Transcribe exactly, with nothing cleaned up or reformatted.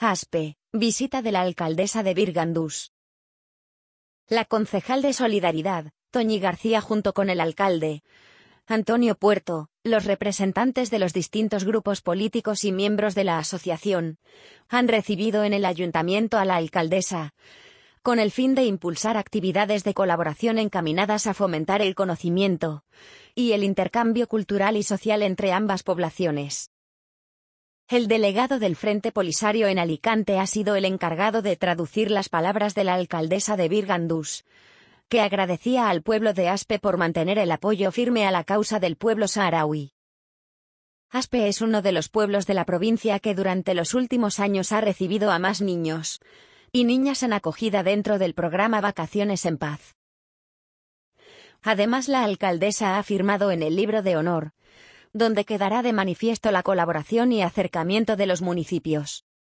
Aspe, visita de la alcaldesa de Birgandús. La concejal de Solidaridad, Toñi García, junto con el alcalde Antonio Puerto, los representantes de los distintos grupos políticos y miembros de la asociación, han recibido en el ayuntamiento a la alcaldesa, con el fin de impulsar actividades de colaboración encaminadas a fomentar el conocimiento y el intercambio cultural y social entre ambas poblaciones. El delegado del Frente Polisario en Alicante ha sido el encargado de traducir las palabras de la alcaldesa de Birgandús, que agradecía al pueblo de Aspe por mantener el apoyo firme a la causa del pueblo saharaui. Aspe es uno de los pueblos de la provincia que durante los últimos años ha recibido a más niños y niñas en acogida dentro del programa Vacaciones en Paz. Además, la alcaldesa ha firmado en el libro de honor, donde quedará de manifiesto la colaboración y acercamiento de los municipios.